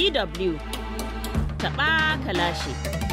DW taɓa kalashi.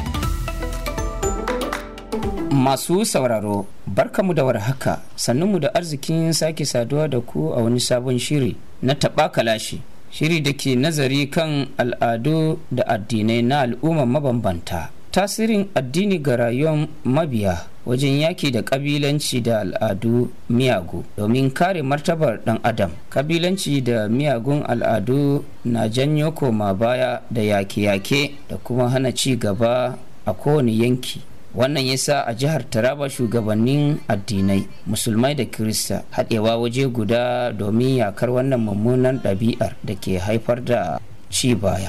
Masu sauraro, barkamu da warhaka, sannunmu da arzikin sake saduwa da ku a wani sabon shiri na taɓa kalashi. Shiri da ke nazari kan al'adu da addinai na al'umma mabambanta. Tasirin addini ga rayuwar mabiya wajen yaki da kabilanci da al'adu miyagu domin kare martabar dan adam. Kabilanci da miyagun al'adu na janyo koma baya da yake-yake da kuma hana ci gaba a kowane yanki. Wannan yasa a jihar Taraba shugabannin addinai musulmai da Kirista haɗewa waje guda domin yakar wannan mummunan ɗabi'ar da ke haifar da ci baya.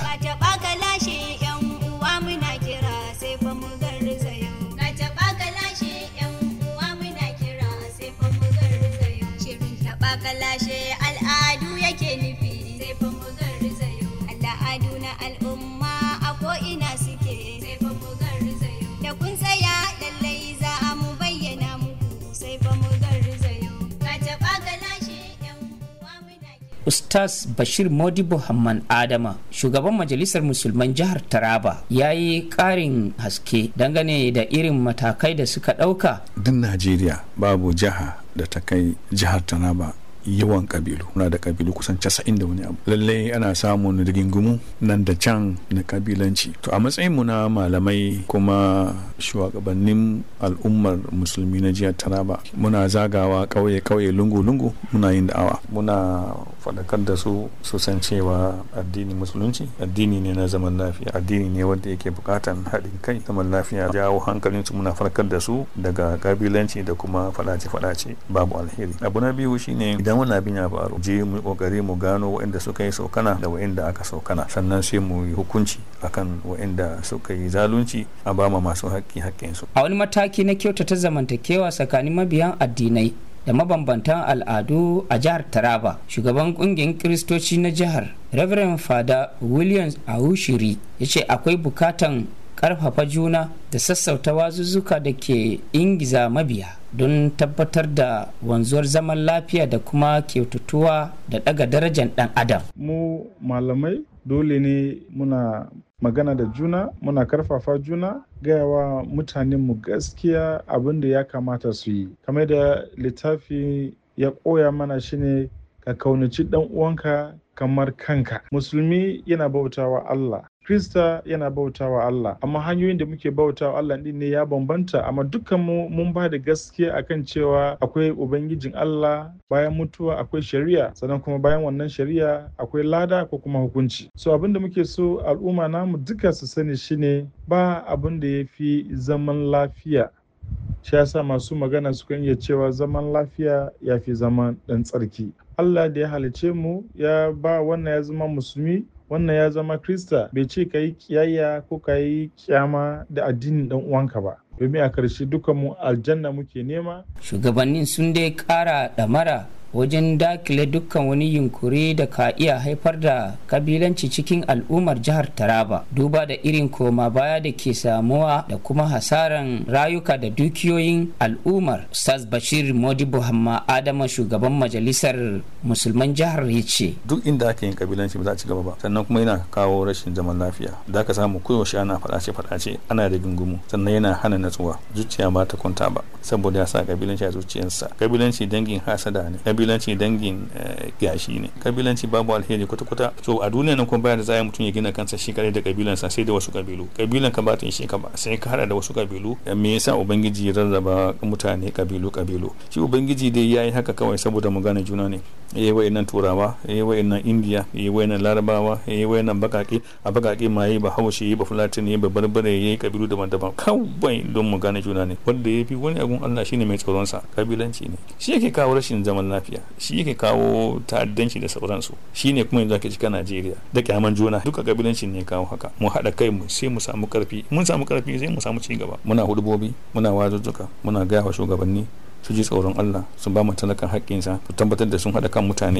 Kalashe al'adu yake nufi sai fa mu garzayo, al'adu na al'umma a ko'ina suke sai fa mu garzayo, da kun tsaya lallai za a mu bayyana muku sai fa mu garzayo, ka taɓa kalashe yan uwa muna kira. Ustaz Bashir Modibo Hamman Adama, shugaban majalisar musulman jihar Taraba, ya yi ƙarin haske dangane da irin matakai da suka ɗauka. Duk Najeriya babu jiha da ta kai jihar Taraba yawan kabilu. Muna da kabilu kusan 90 da wani abu. Lallai ana samun rigingumu nan da can na kabilanci. To a matsayin mu na malamai kuma shugabannin al'ummar musulmi na jihar Taraba, muna zagawa kauye lungu-lungu, muna yin da'awa, muna faɗakar da su san cewa addini musulunci addini ne na zaman lafiya, addini ne wanda yake bukatan haɗin kai, zaman lafiya, jawo hankalin su, muna farkar da su daga kabilanci da kuma faɗace babu alheri. Abu na biyu shine idan wani abin ya faru, je mu kokari mu gano waɗanda suka yi saukana da waɗanda aka saukana, sannan sai mu yi hukunci akan waɗanda suka yi zalunci, a ba ma masu haƙƙinsu. A wani mataki na kyautata zamantakewa tsakanin mabiyan addinai da mabambantan al'adu a jihar Taraba, shugaban kungiyar Kiristoci na jihar Reverend Father Williams Ahushiri ya ce akwai bukatan karfafa juna da sassauta wazuzzuka da ke ingiza mabiya don tabbatar da wanzuwar zaman lafiya da kuma kyautatuwa da daga darajar dan adam. Mu malamai dole ne muna magana da juna, muna karfafa juna, gayawa mutanen mu gaskiya abin da ya kamata su yi. Kamar da littafi ya koya mana shine ka kaunaci dan uwanka kamar kanka. Musulmi yana bautawa Allah, Krista yana bautawa Allah, amma hanyoyin da muke bautawa Allah din ne ya bambanta, amma dukkan mu mun ba da gaskiya akan cewa akwai ubangijin Allah, bayan mutuwa akwai shari'a, sannan kuma bayan wannan shari'a akwai lada ko kuma hukunci. So abin da muke so al'umma namu duka su sani shine ba abin da ya fi zaman lafiya. Shi yasa masu magana sukan iya cewa zaman lafiya ya fi zaman ɗan tsarki. Allah da ya halice mu ya ba wannan ya zama musulmi, wannan ya zama Krista, bai ce ka yi kiyayya ko ka yi kyama da addinin dan uwanka ba, domin a karshe dukanmu aljanna muke nema. Shugabannin sun dai kara damara wajen dakile dukkan wani yunkuri da ka iya haifar da kabilanci cikin al'ummar jihar Taraba, duba da irin koma baya da ke samuwa da kuma hasaran rayuka da dukiyoyin al'ummar. Ustaz Bashir Modibo Hamma Adama, shugaban majalisar musulman jihar, ya ce duk inda ake yin kabilanci ba za a ci gaba ba, sannan kuma yana kawo rashin zaman lafiya. Da ka samu koyaushe ana faɗace ana da gungumu, sannan yana hana natsuwa, zuciya ba ta kwanta ba saboda ya sa kabilanci a zuciyarsa. Kabilanci dangin hasada ne, kabilanci dangin gashi ne, kabilanci babu alheri kwata-kwata. So a duniya nan kuma baya da zai mutum ya gina kansa shi kare da kabilansa sai da wasu kabilu. Kabilan ka ba ta shi ka ba, sai ka hada da wasu kabilu. Me yasa ubangiji ya rarraba mutane kabilu? Shi ubangiji dai yayi haka kawai saboda mu gane juna ne. Wayannan turawa, wayannan indiya, wayannan larabawa, wayannan bakake, a bakake ma yayi ba haushi, ba fulatini, ba barbare, yayi kabilu daban-daban kawai don mu gane juna ne. Wanda yafi wani agun Allah shine mai tsoron sa. Kabilanci ne shi yake kawo rashin zaman lafiya, shi yake kawo ta'addanci da sauransu. Shi ne kuma yanzu ake cika Najeriya da kyaman juna. Duka kabilanci ne kawo haka. Mu haɗa kai mu sai mu samu karfi, mun samu karfi sai mu samu ci gaba. Muna hudubobi, muna wazuzzuka, muna gaya wa shugabanni su ji tsoron Allah, su ba mu talakan haƙƙinsa, su tabbatar da sun haɗa kan mutane.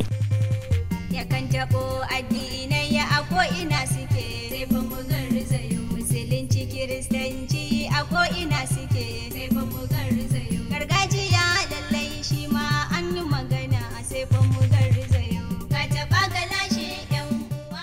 Yakan taɓo addinai a ko'ina suke sai fa mu garzayo, musulunci kiristanci a ko'ina suke sai fa mu garzayo, gargajiya lallai shi ma an yi magana sai fa mu garzayo, ka taɓa galashe yan uwa.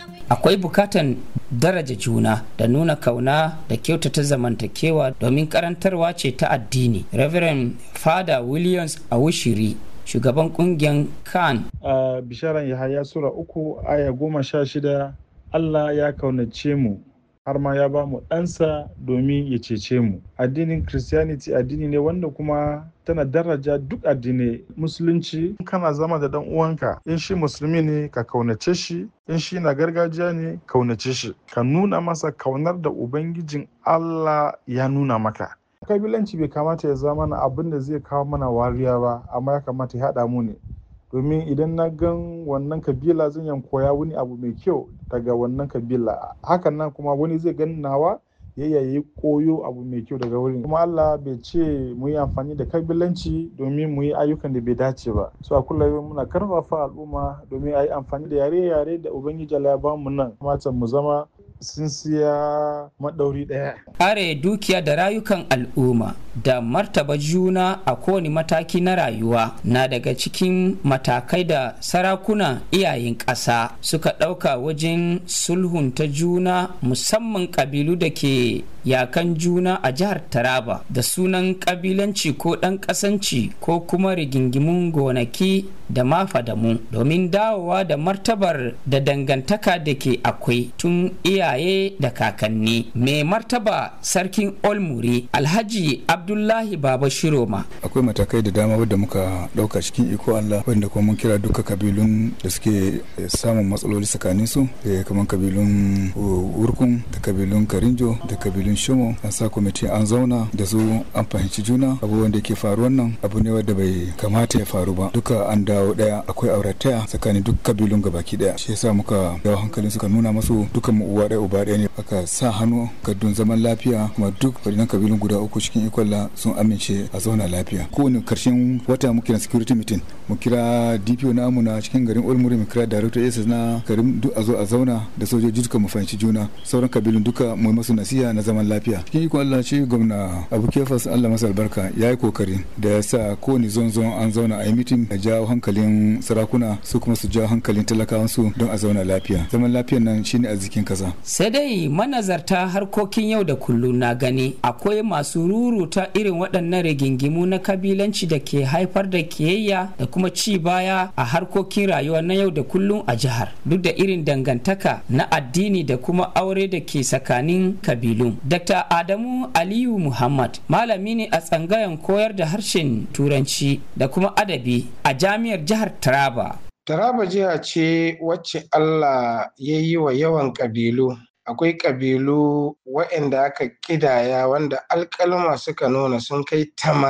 akwai bukatan daraja juna da nuna kauna da kyautata zamantakewa domin karantarwa ce ta addini. Reverend Father Williams Awushiri, shugaban kungiyar kan a bisharan Yahaya Sura 3 aya 16, Allah ya kaunace mu har ma ya ba mu ɗansa domin ya cece mu. Addinin Christianity addini ne wanda kuma tana daraja duk addinai. Musulunci kana zama da dan uwanka, in shi musulmi ne ka kaunace shi, in shi na gargajiya ne kaunace shi, ka nuna masa kaunar da Ubangijin Allah ya nuna maka. Kabilanci bai kamata ya zama na abin da zai kawo mana wariya ba, amma ya kamata ya haɗa mu ne. Domin idan na gan wannan kabila zan yan koya wani abu mai kyau daga wannan kabila, hakan nan kuma wani zai gan nawa ya yi koyo abu mai kyau daga wurin. Kuma Allah bai ce mu yi amfani da kabilanci domin mu yi ayyukan da bai dace ba. So a kullum muna karfafa al'umma domin a yi amfani da yare-yare da Ubangiji Allah ya ba mu nan. Kamata mu zama sun siya maɗauri ɗaya. Kare dukiya da rayukan al'umma da martaba juna a kowane mataki na rayuwa na daga cikin matakai da sarakuna iyayen ƙasa suka ɗauka wajen sulhunta juna, musamman ƙabilu da ke yakan juna a jihar Taraba da sunan ƙabilanci ko ɗan ƙasanci ko kuma rigingimun gonaki da mafadamu, domin dawowa da martabar da dangantaka da ke akwai tun iyaye da kakanni. Mai martaba sarkin Olmuri Alhaji Abdullahi Baba Shiroma. Akwai matakai da dama wadda muka dauka cikin iko Allah, wanda kuma mun kira duka kabilun da suke samun matsaloli tsakanin su, kamar kabilun Urkun da kabilun Karinjo da kabilun Shomo. An sa kwamiti an zauna da su, an fahimci juna. Abubuwan da ke faruwan nan abu ne wanda bai kamata ya faru ba. Duka an dawo daya, akwai aurataya tsakanin duk kabilun gabaki daya. Shi yasa muka dawo hankalin suka nuna masu dukan mu uwa daya uba daya ne. Aka sa hannu ga don zaman lafiya, kuma duk fadilan kabilun guda uku cikin ikon Allah sun amince a zauna lafiya. Kowane karshen wata mu kira security meeting, mu kira DPO namu na cikin garin Olmuri, mu kira director SS na garin, duk a zo a zauna da sojoji duka mu fahimci juna. Sauran kabilun duka mu masu nasiha na zaman lafiya. Cikin ikon Allah shi gwamna Abu Kefas Allah masa albarka ya yi kokari da ya sa kowane zon an zauna a yi meeting da jawo hankalin sarakuna, su kuma su jawo hankalin talakawan su don a zauna lafiya. Zaman lafiyan nan shine arzikin kasa. Sai dai manazarta harkokin yau da kullum na gani akwai masu ruruta irin waɗannan rigingimu na kabilanci da ke haifar da kiyayya da kuma ci baya a harkokin rayuwa na yau da kullum a jihar, duk da irin dangantaka na addini da kuma aure da ke tsakanin kabilun. Dr. Adamu Aliyu Muhammad malami ne a tsangayen koyar da harshen Turanci da kuma adabi a jami'ar jihar Taraba. Taraba jiha ce wacce Allah ya yi wa yawan ƙabilu. Akwai ƙabilu waɗanda aka ƙidaya wanda alƙalma suka nuna sun kai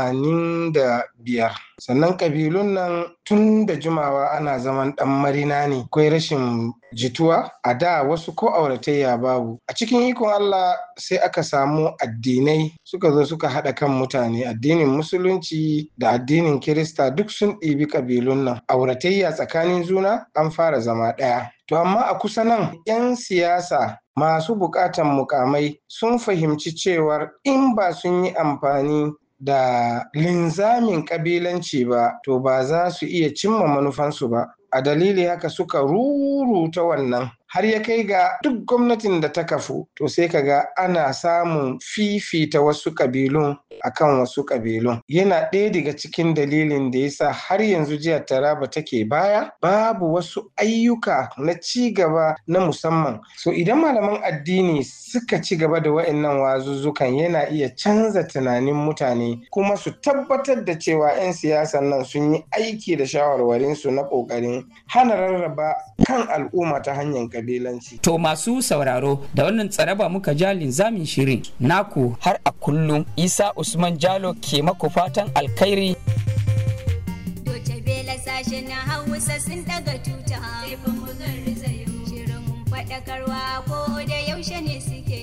85. Sannan ƙabilun nan tun da jimawa ana zaman ɗan marina ne. Akwai rashin jituwa a da, wasu ko auratayya babu. A cikin ikon Allah sai aka samu addinai suka zo suka haɗa kan mutane. Addinin Musulunci da addinin Kirista duk sun ɗibi ƙabilun nan. Auratayya tsakanin juna an fara zama ɗaya. To amma a kusa nan 'yan siyasa masu buƙatan mukamai sun fahimci cewar in ba sun yi amfani da linzamin ƙabilanci ba, to ba za su iya cimma manufansu ba. A dalili haka suka ruruta wannan, har ya kai ga duk gwamnatin da ta kafu to sai kaga ana samun fifita wasu ƙabilun akan wasu ƙabilun. Yana ɗaya daga cikin dalilin da yasa har yanzu jihar Taraba take baya, babu wasu ayyuka na ci gaba na musamman. So idan malaman addini suka ci gaba da wa'annan wazuzzukan, yana iya canza tunanin mutane kuma su tabbatar da cewa 'yan siyasan nan sun yi aiki da shawarwarinsu na ƙoƙarin hana rarraba kan al'umma ta hanyar kabilanci. To masu sauraro, da wannan tsaraba muka ja linzamin shirin naku har a kullum. Isa Usman Jalo ke maku fatan alkhairi. Doce Bela sashen na Hausa sun daga tuta. Sai fa mu garzayo. Shirin faɗakarwa ko da yaushe ne suke.